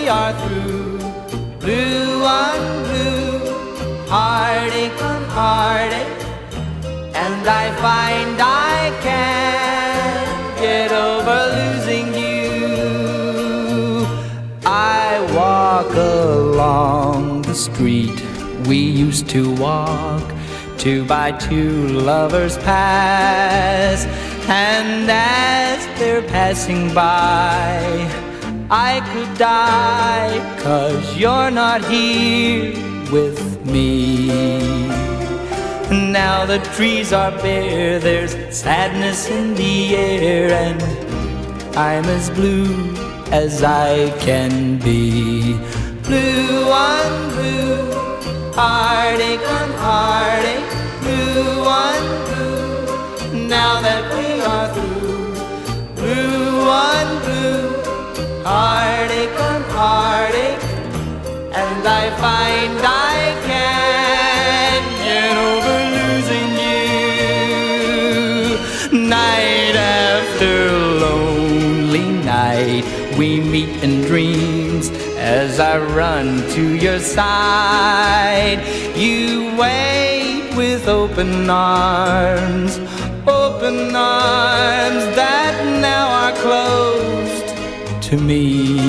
we are through. Blue on blue, heartache on heartache, and I find I can't get over losing you. I walk along the street we used to walk, 2 by 2 lovers pass, and as they're passing by, I could die, 'cause you're not here with me. Now the trees are bare, there's sadness in the air, and I'm as blue as I can be. Blue on blue, heartache on heartache, blue on blue, now that we are through. Blue on blue, heartache on heartache, and I find I can't get over losing you. Night after lonely night, we meet in dreams as I run to your side. You wait with open arms that now are closed to me.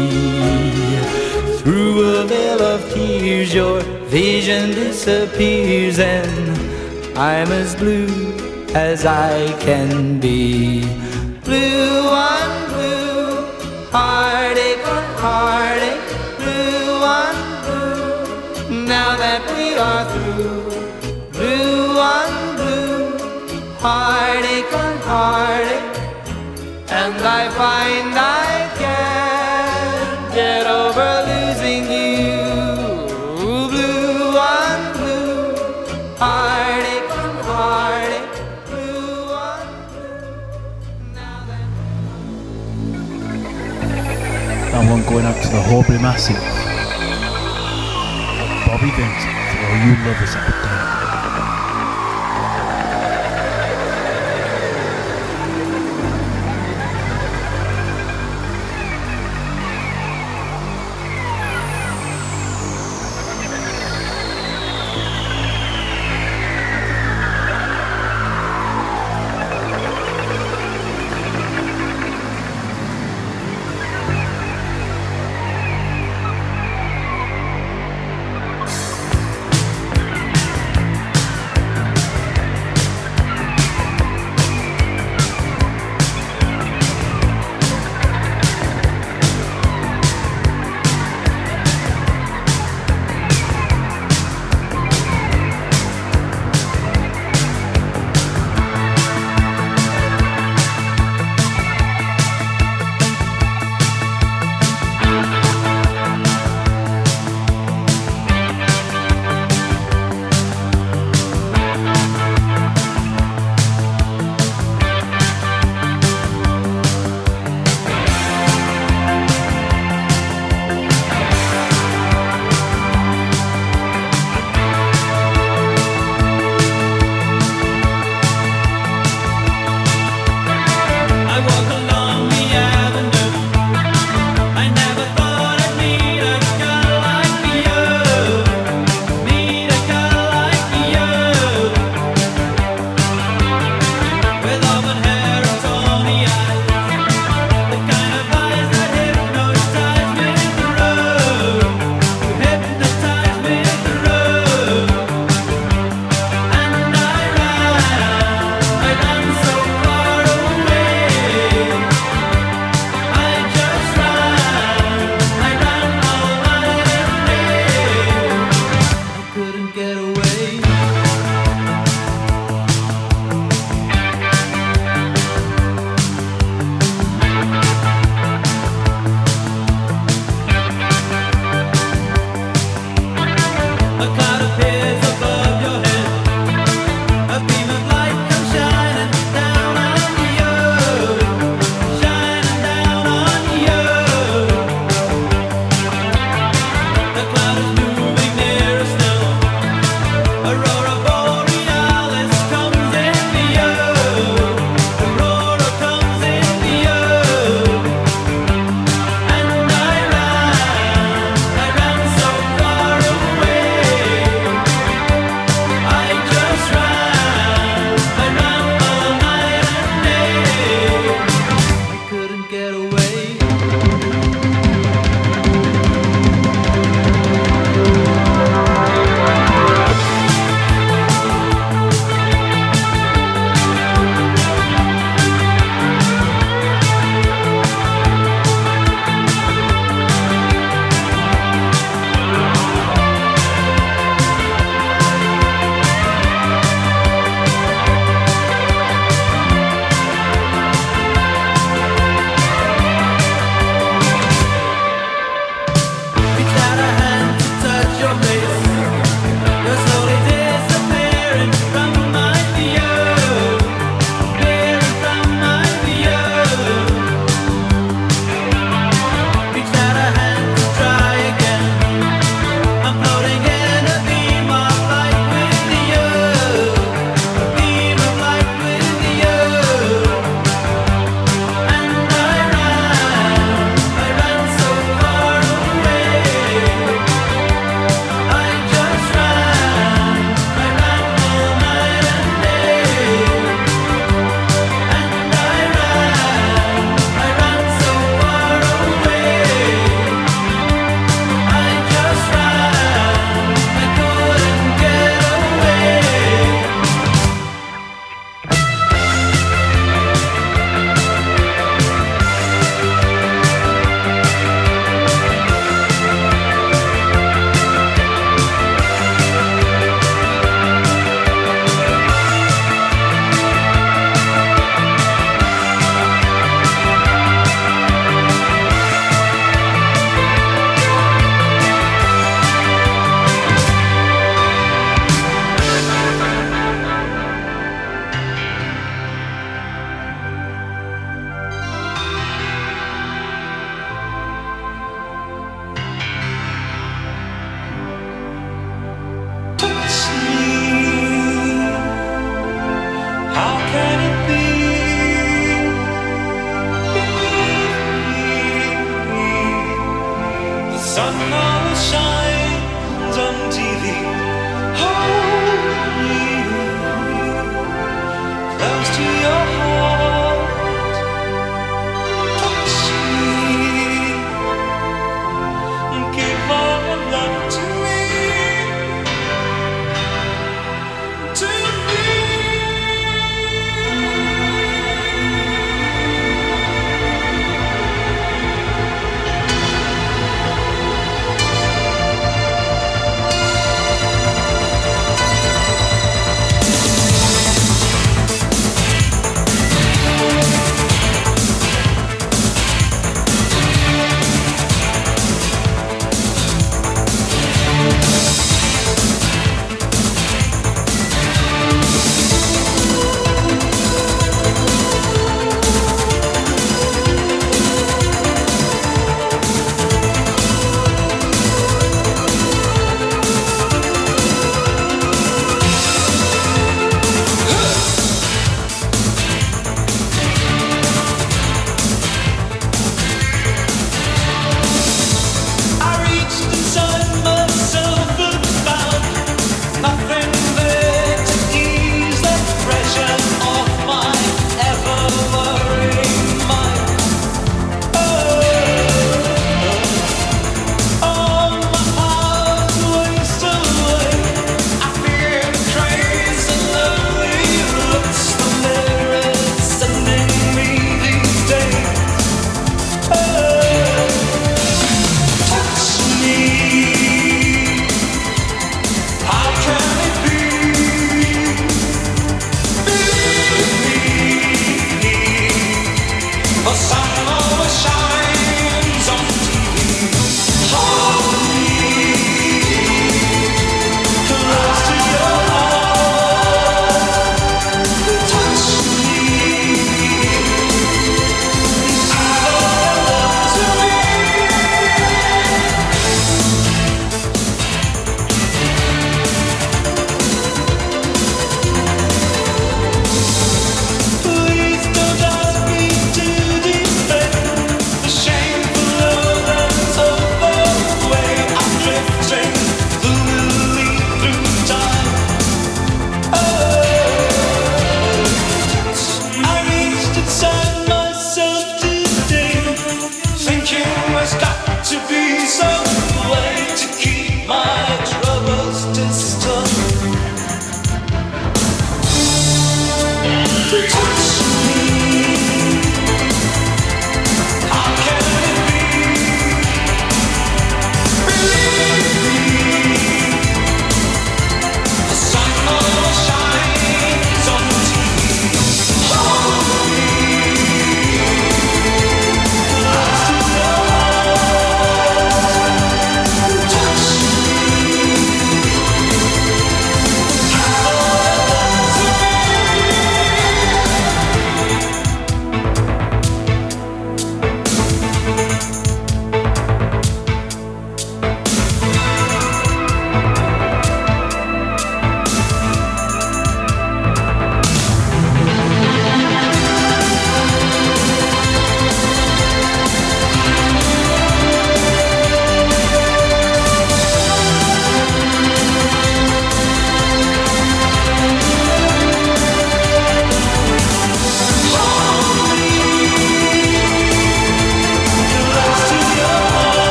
Through a veil of tears, your vision disappears, and I'm as blue as I can be. Blue on blue, heartache on heartache, blue on blue, now that we are through. Blue on blue, heartache on heartache, and I find I can't get over losing you. Blue on blue, heartache on heartache, blue on blue, now that... And one going out to the Horbury Massive. Bobby Vinton, for all you lovers out there.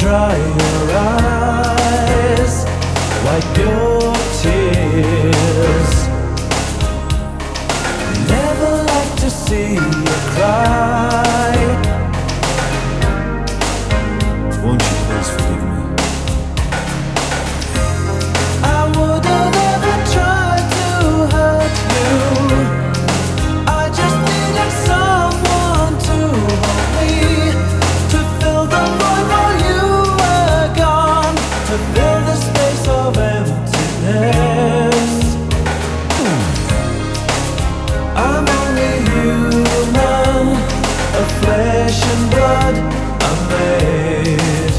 dry your eyes, wipe your tears. Never like to see you cry. Won't you please forgive me? I wouldn't ever try to hurt you. I just needed someone to hold me, to fill the void while you were gone, to fill the space of emptiness. I'm only human, of flesh and blood I'm made.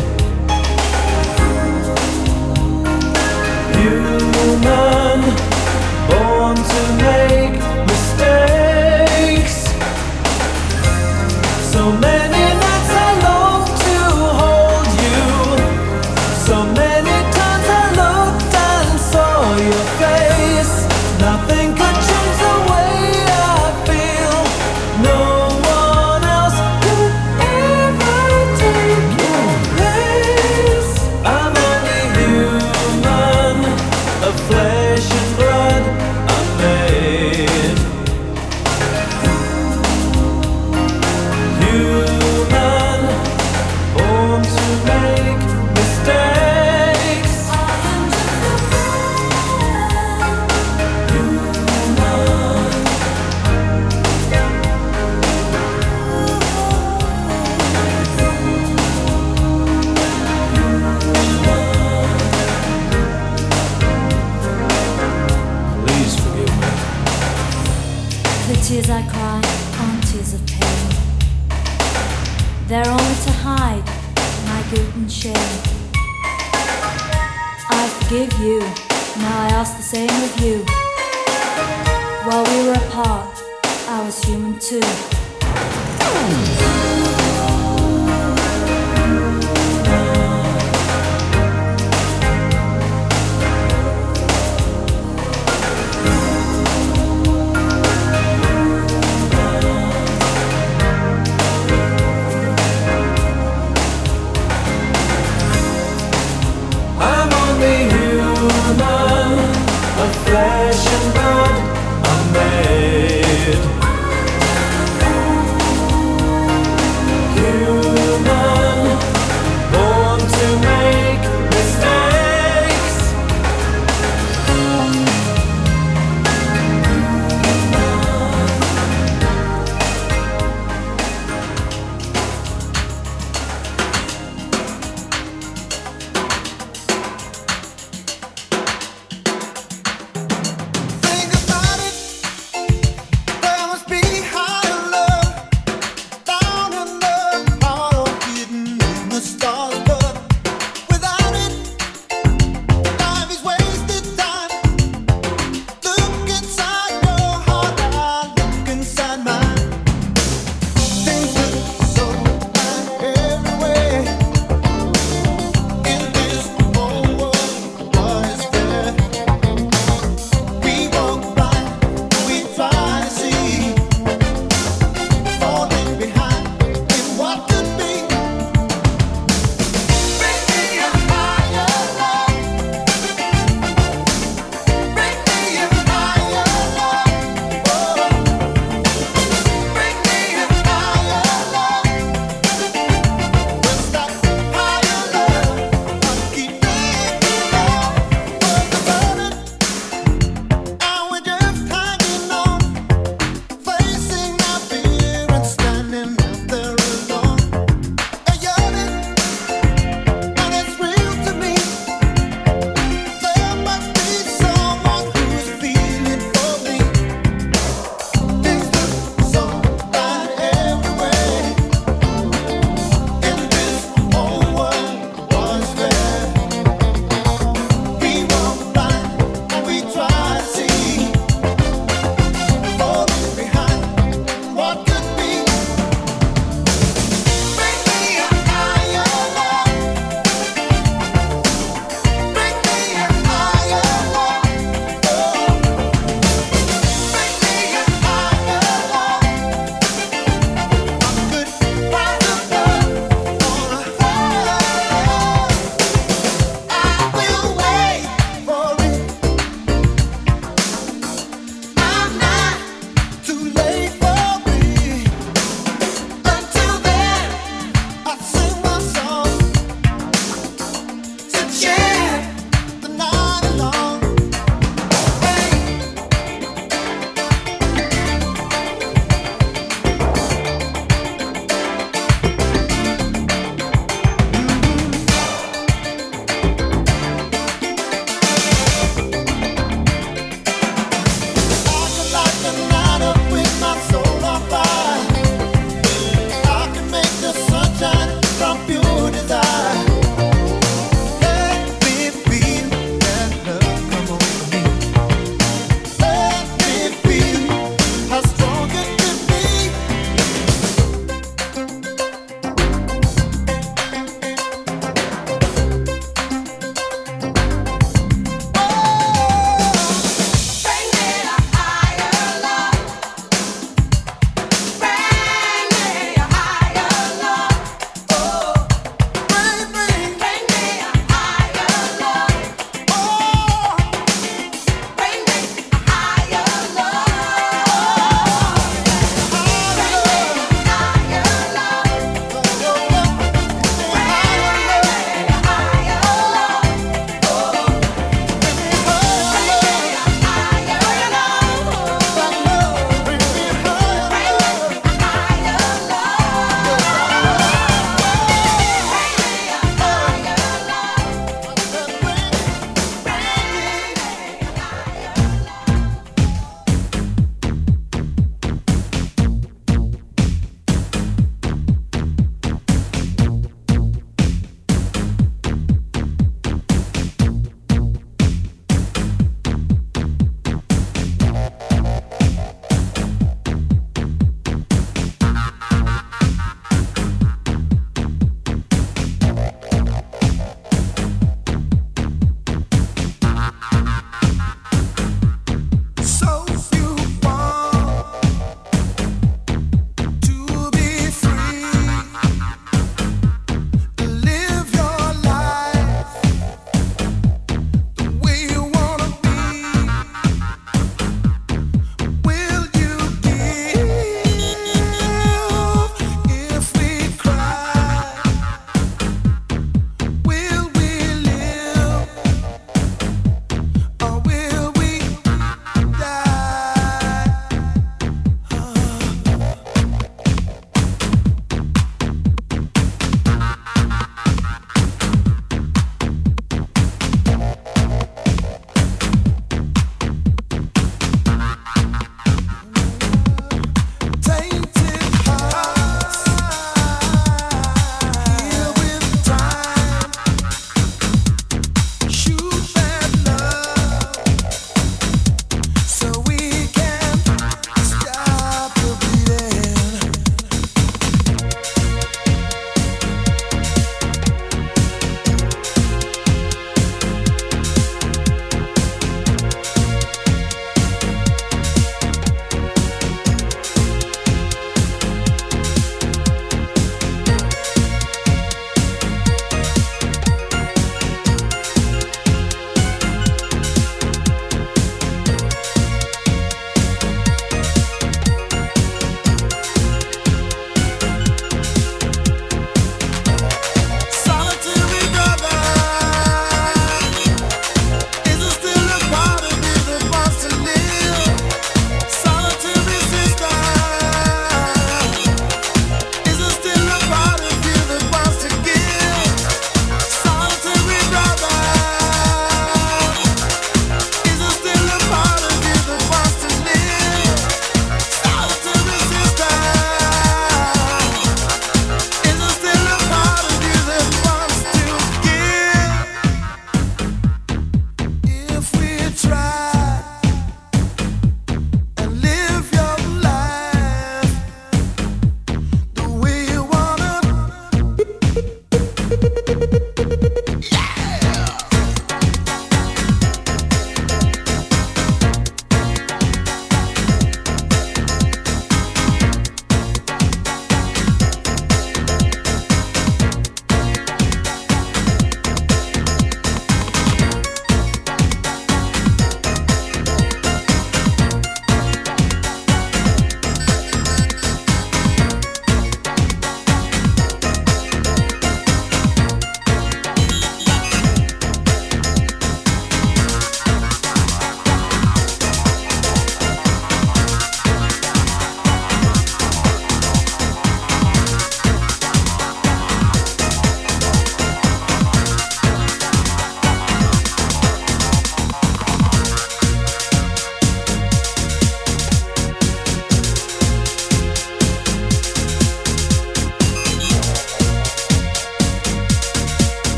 Human, born to make mistakes. So many nights I long to hold you. So many times I looked and saw your face. Nothing could change the way I feel. No one else could ever take your place. I'm only human, of flesh and blood I'm made. Human, born to make mistakes. Please forgive me. The tears I cry aren't tears of pain. They're only to hide my guilt and shame. I forgive you, now I ask the same of you. While we were apart, I was human too. I'm only human, of flesh and blood I'm made.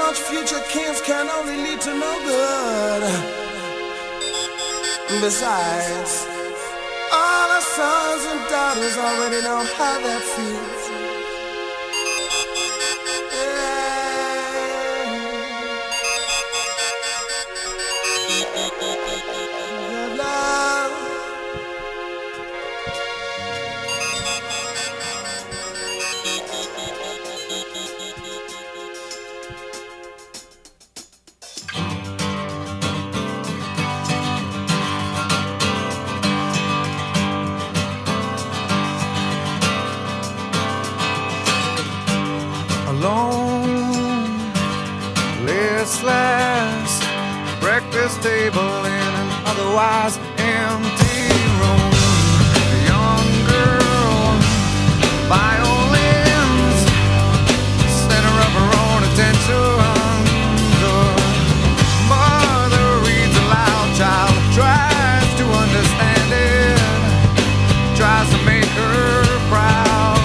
such future kings can only lead to no good. Besides, all our sons and daughters already know how that feels. Alone, listless, breakfast table in an otherwise empty room. A young girl, violins, center of her own attention. The mother reads aloud, child tries to understand it, tries to make her proud.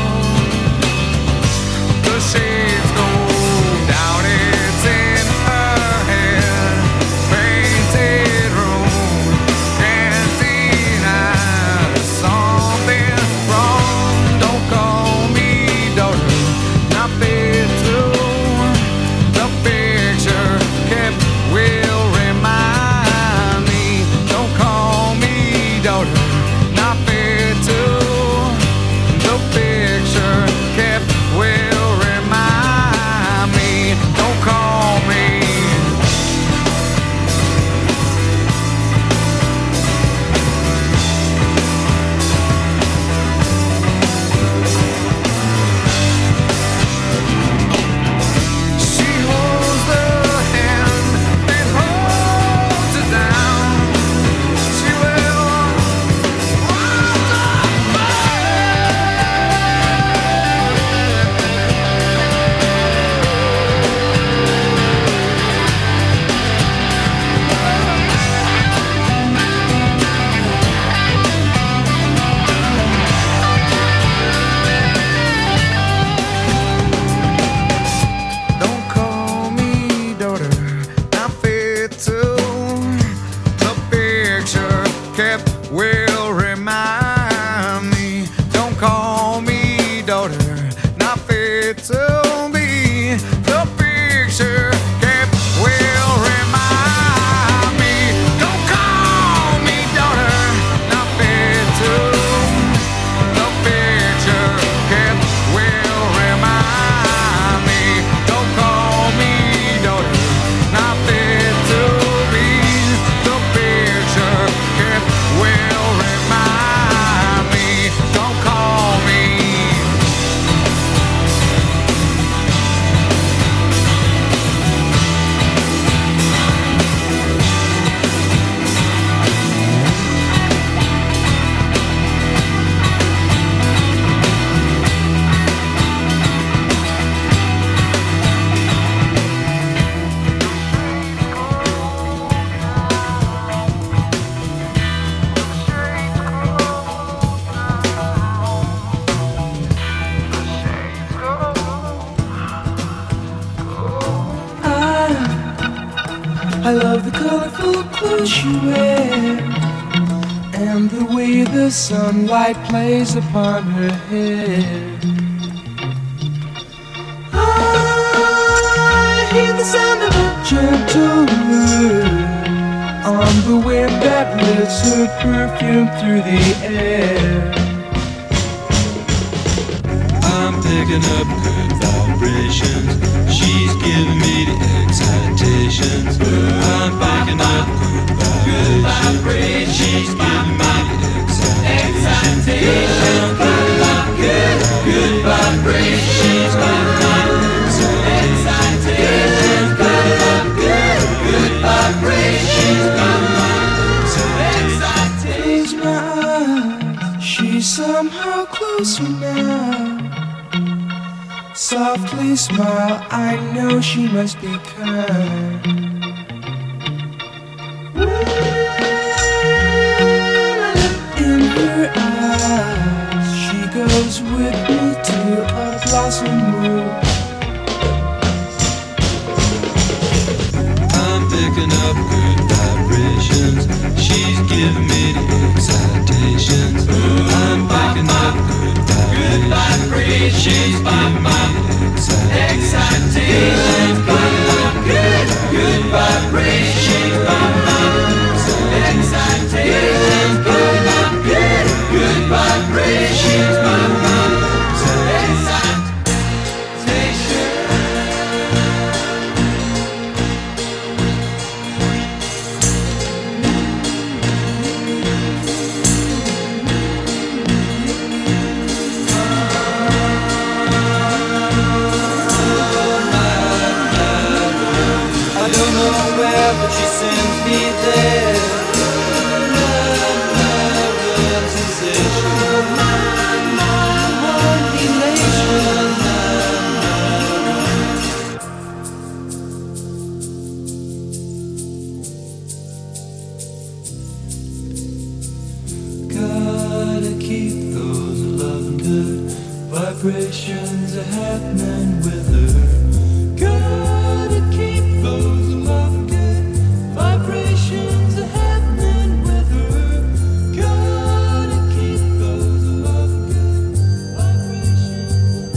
The shades go down, it's in her head. Painted room, can't deny there's something wrong. Don't call me daughter, not fit to. The picture kept will remind me. Don't call me daughter, not fit to. The picture kept will. Don't call me. She holds the hand that holds her down. She will rise Don't call me daughter, not fit to. The picture kept will remind me. Don't call me daughter, not fit to be. The picture kept will remind me. Don't call me daughter, not fit to. The picture kept will remind me. Don't call me daughter, not fit to be. The picture kept will remind me. Don't call me. I love the colorful clothes you wear and the way the sunlight plays upon her hair. I hear the sound of a gentle word on the wind that lifts her perfume through the air. I'm picking up good vibrations. She's giving me the excitations. I'm picking up good vibrations. She's giving me the excitations. I'm picking up good vibrations. She's giving me the excitations. Picking up good vibrations. She's giving me the excitations. Close my eyes, she's somehow closer now. Softly smile, I know she must be kind. In her eyes, she goes with me to a blossom room. She's giving me excitation. Good, good vibration. Excitation. Good, good vibration. But she sends me there. Gotta keep those loving good vibrations are happening with her. Gotta keep those loving good vibrations are happening with her. Gotta keep those loving good vibrations.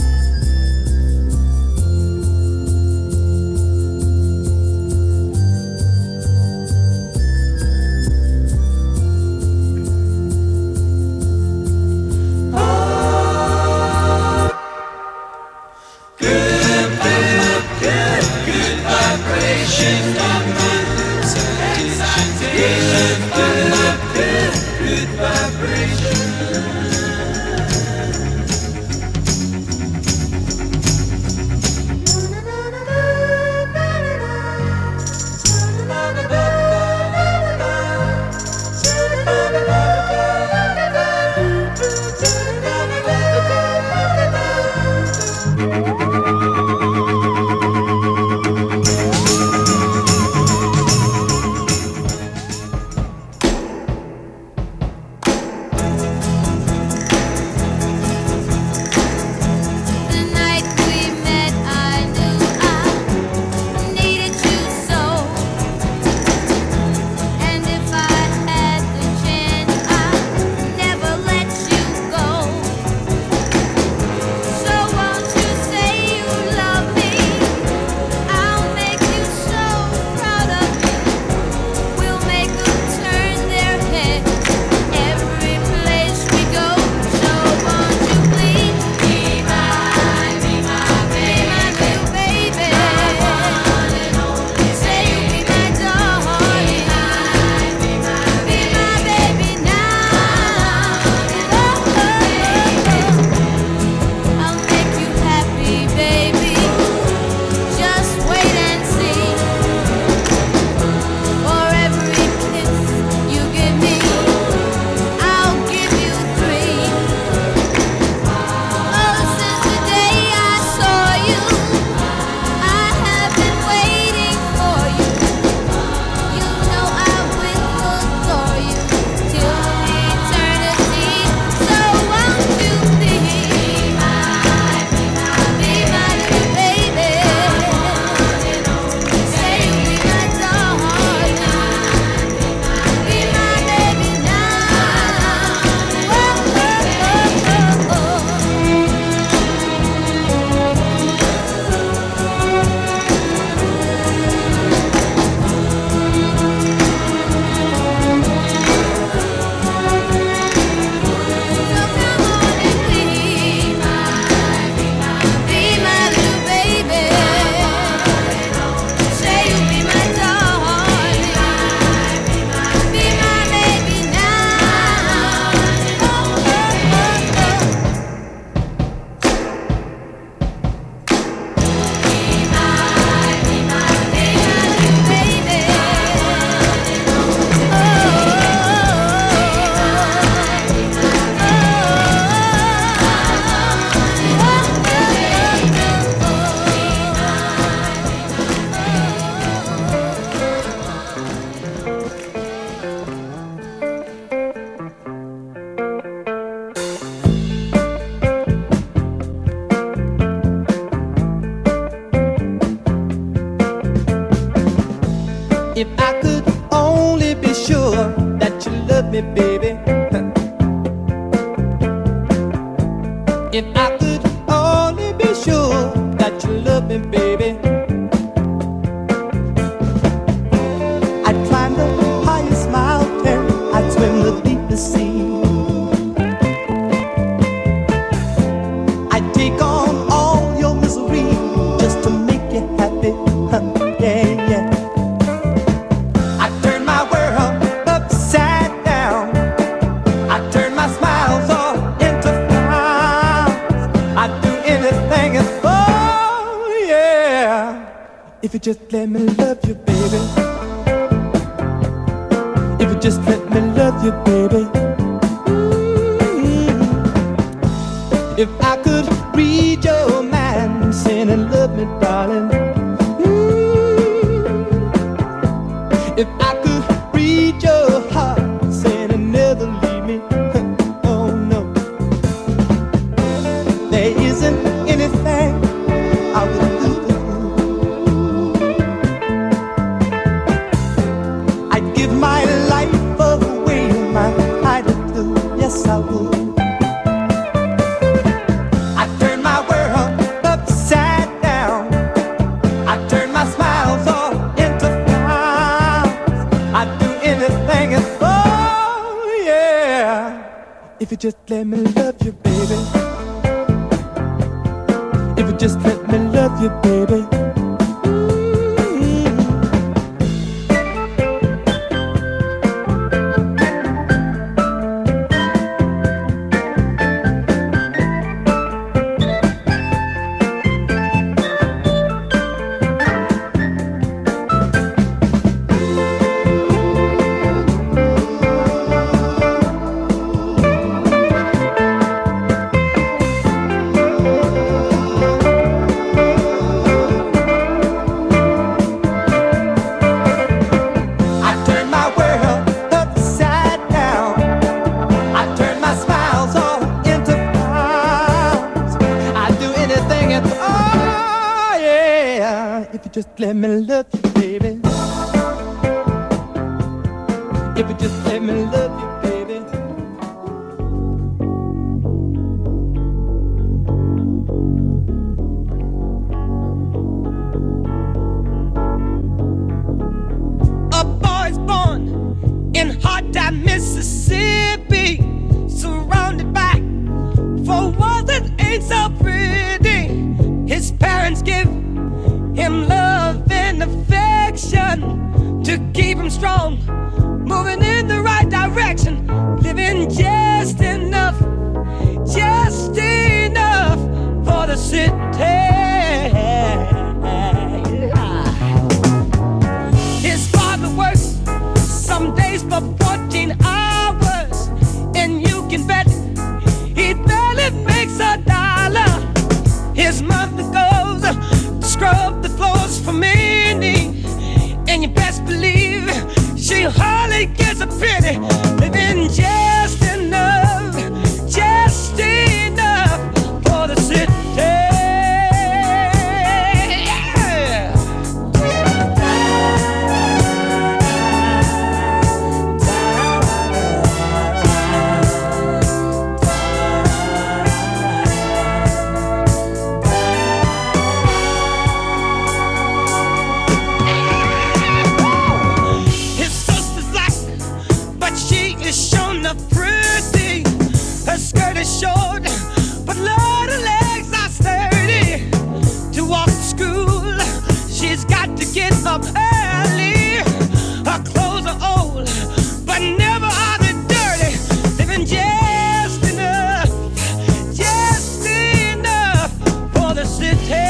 If I could only be sure that you love me, baby. If I could love me, baby. I'd climb the highest mountain, I'd swim the deepest sea. I'd take on all your misery just to make you happy, yeah, yeah. I'd turn my world upside down, I'd turn my smiles all into frowns. I'd do anything and oh yeah, if you just let me love you, baby. If you just let me love you, baby. If I could read your mind, saying and love me, darling. If I could read your heart, saying and never leave me. Oh no, there isn't anything I would do for you. I'd give my life away, my heart to do. Yes, I would. I'd turn my world upside down, I'd turn my smiles all into frowns. I'd do anything and oh yeah, if you just let me love you, baby. If you just let me love you, baby. I turn my world upside down, I turn my smiles all into frowns. I'd do anything and oh yeah, if you just let me love you, baby. If you just let me love you, baby. A boy's born in hot time, Mississippi, surrounded by four walls that ain't so pretty. His parents give him love and affection to keep him strong, moving in the right direction, living just enough for the city. His father works some days for 14 hours, and you can bet he barely makes $1. His mother goes to scrub the floors for many, and you best believe she hardly gets a penny, living just enough for the city. His sister's black, but she is shown up pretty. Her skirt is short, but Lord, her legs are sturdy. To walk to school, she's got to get up early. Her clothes are old, but never are they dirty. Living just enough for the city.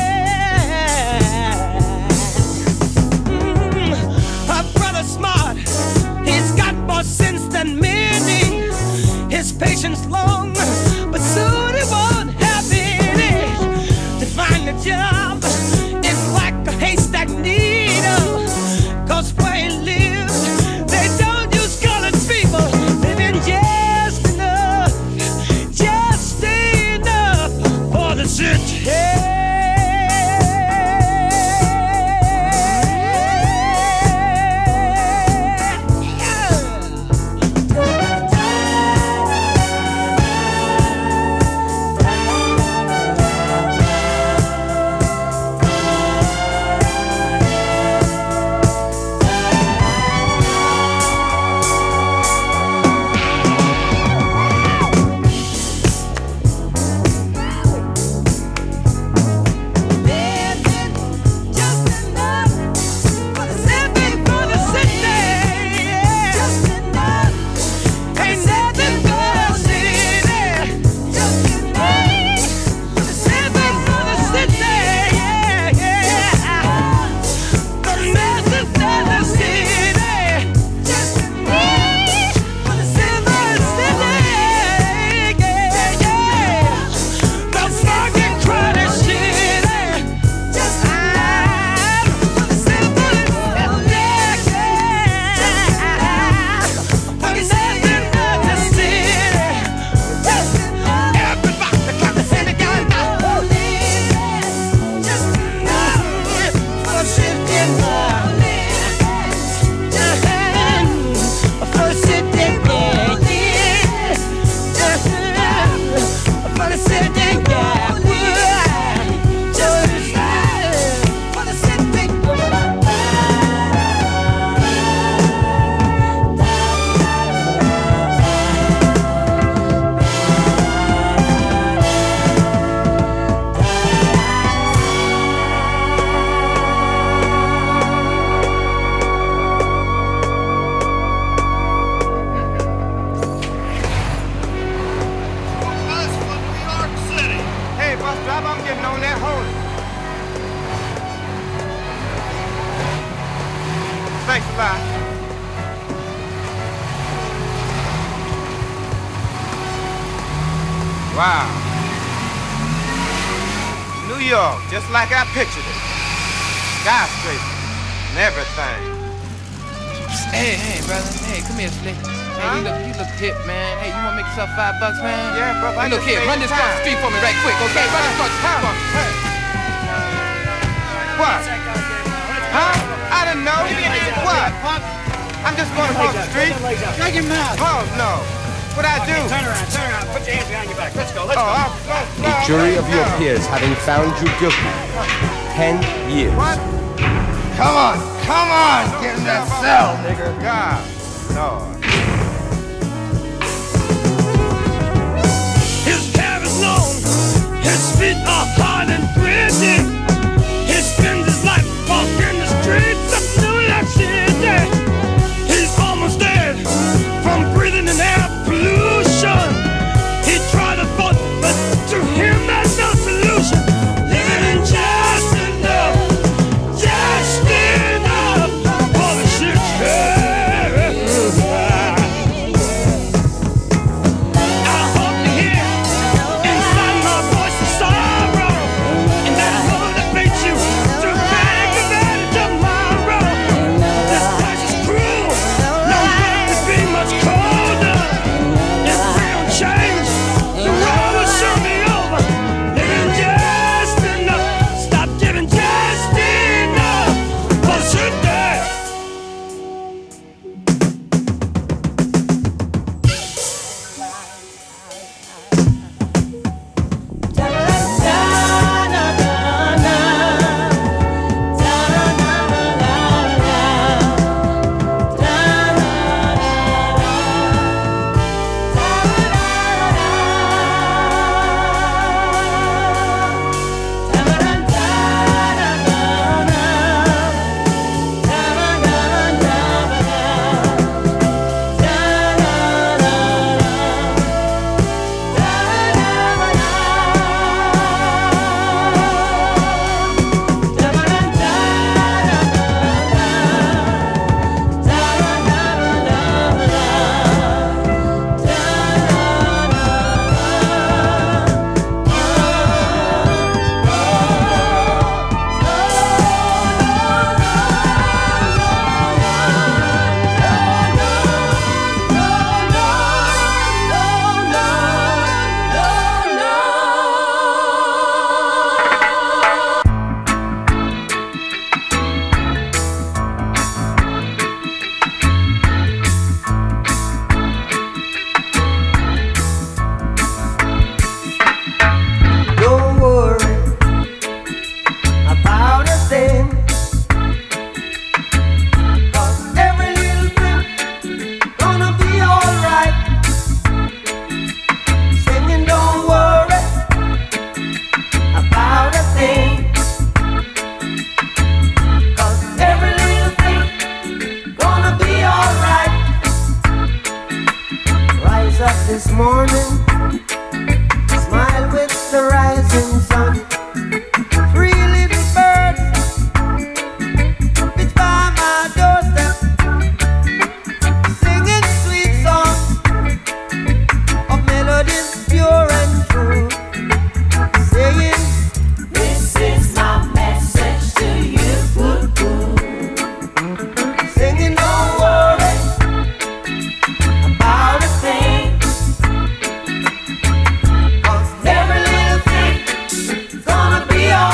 Her brother's smart, he's got more sense than many. His patience long, but soon he won't have any. To find a job is like a haystack needle, 'cause where he lives, they don't use colored people. Living just enough for the city. bus driver, I'm getting on that horse. Thanks a lot. Wow. New York, just like I pictured it. Skyscrapers and everything. Hey, brother. Hey, come here, Slick. Hey, you look hip, man. Hey, you wanna make yourself $5, man? Yeah, brother. Hey, look here, run this across the street for me right quick, okay? Run this across the street for me. Hey. What? Huh? I didn't know. What? I'm just going across the street. Shut your mouth. Oh, no. What'd I do? Turn around. Put your hands behind your back. Let's go. The jury of your peers having found you guilty. 10 years. What? Come on. Get in that cell, nigga. God, Lord. His hair is long, his feet are hard and gritty. He spends his life walking the streets of New York City. He's almost dead from breathing in air pollution. He tried to vote, but to him there's no solution. Living in just enough for the shit. I hope to hear inside my voice of sorrow, and that motivates you to think about it tomorrow. This place is cruel, no one could be much colder. If we don't change, the world will soon be over. Living just enough, stop giving just enough for the shit. Don't worry about a thing, 'cause every little thing gonna be alright. Singing, don't worry about a thing, 'cause every little thing gonna be alright. Rise up this morning, smile with the rising sun. Three little birds pitch by my doorstep, singing sweet songs of melodies pure and true, saying, "This is my message to you." Singing, don't worry about a thing, 'cause every little thing is gonna be alright.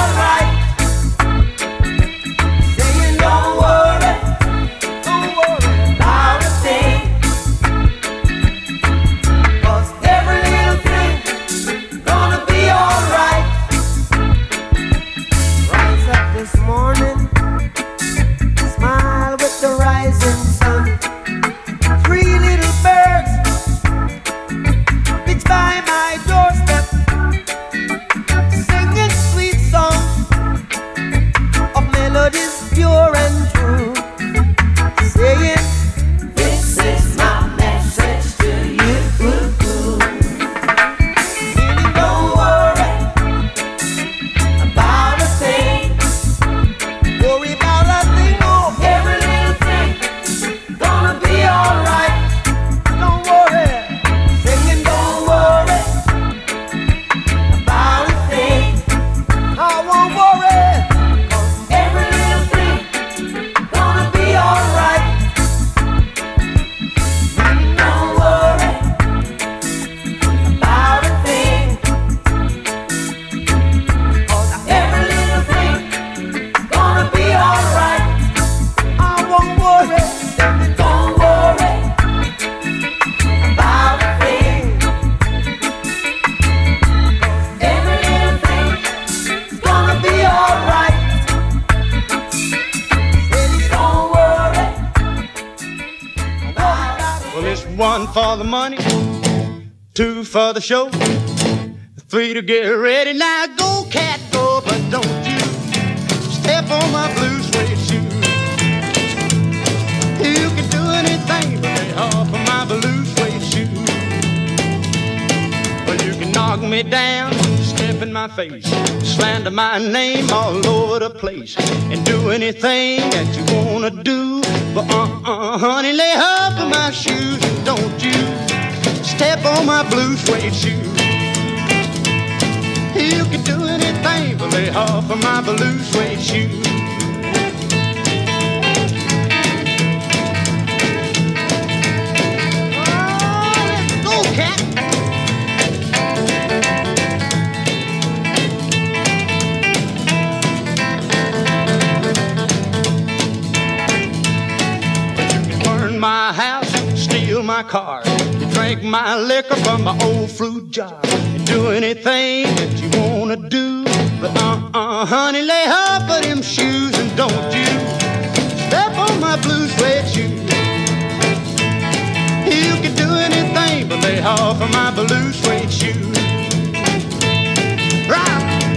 1 for the money, 2 for the show, 3 to get ready. Now go, cat, go, but don't you step on my blue suede shoe. You can do anything but lay off of my blue suede shoe. Well, you can knock me down, step in my face, slander my name all over the place, and do anything that you wanna do. But honey, lay off of my shoes and don't you step on my blue suede shoe. You can do anything but lay off of my blue suede shoe. Oh, let's go, cat. My house, steal my car, you drink my liquor from my old fruit jar, and do anything that you wanna do. But honey, lay off of them shoes and don't you step on my blue suede shoes. You can do anything but lay off of my blue suede shoes. Right.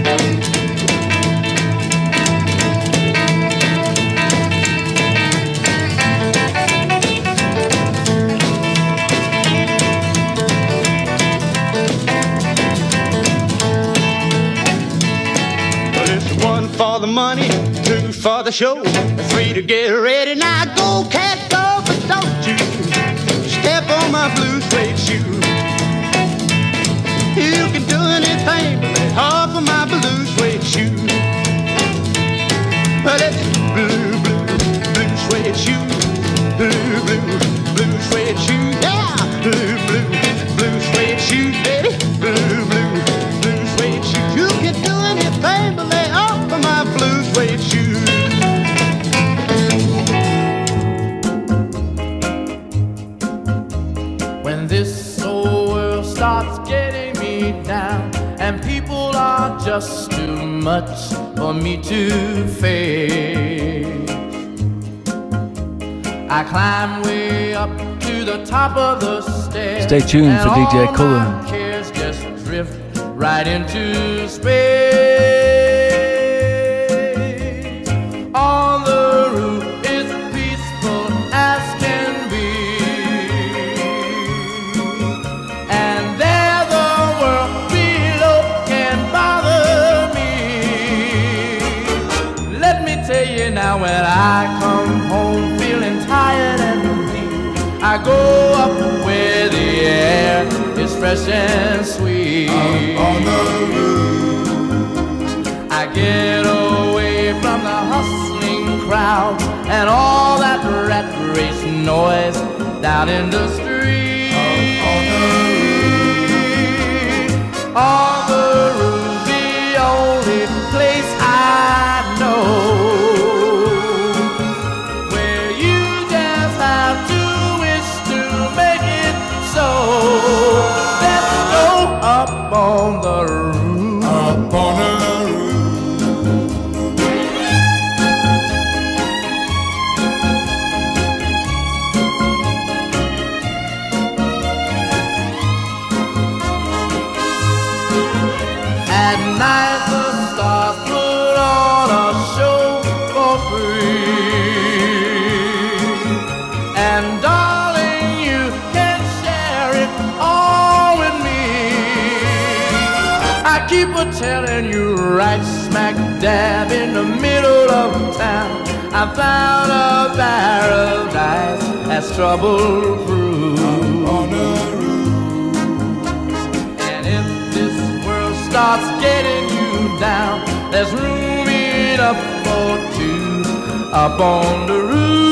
For the money, 2 for the show, 3 to get ready. Now go, cat, go, but don't you step on my blue suede shoe. You can do anything but lay off of my blue suede shoe. Well, it's blue, blue suede shoe, blue suede shoe, yeah, blue suede shoe, baby, blue suede shoe. You can do anything but lay off of my blue suede shoes. When this old world starts getting me down and people are just too much for me to face, I climb way up to the top of the stairs. Stay tuned for DJ Cullen. My cares just drift right into space. On the roof is peaceful as can be, and there the world below can bother me. Let me tell you now, when I come home feeling tired and weak, I go up where the air is fresh and sweet. Up on the roof, I get away from the hustling crowd and all that rat race noise down in the street. Up on the roof, on the roof, the only place I know where you just have to wish to make it so. Let's go up on the roof, up on the roof. At night the stars put on a show for free, and darling, you can share it all with me. I keep a telling you, right smack dab in the middle of town, I found a paradise that's trouble-proof. On the roof, and if this world starts getting you down, there's room enough for two up on the roof.